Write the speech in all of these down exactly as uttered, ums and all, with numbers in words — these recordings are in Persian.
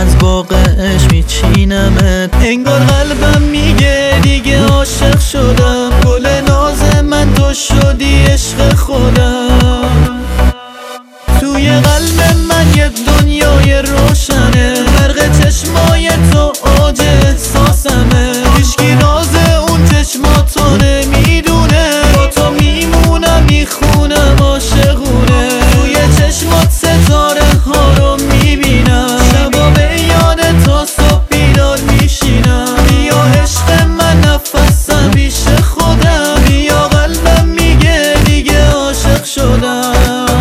از باغش میچینمت. انگار قلبم میگه دیگه عاشق شدم، گل ناز من تو شدی عشق خودم. توی قلب من یه دنیای روشنه، برق چشمای تو اوج احساسمه. هیچکی راز اون چشماتو نمیدونه، با تو میمونم میخونم عاشقونه. توی چشمات ستاره ها رو میبینم، شبا به یاد تا صبح بیدار میشینم. بیا عشق من نفسم پیش خودم، بیا قلبم میگه دیگه عاشق شدم.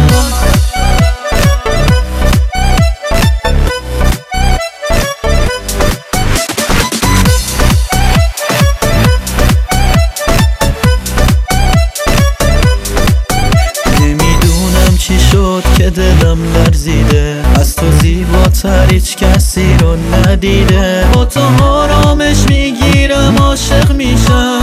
چی شد که دلم لرزیده، از تو زیباتر هیچ کسی رو ندیده. با تو آرامش میگیرم عاشق میشم،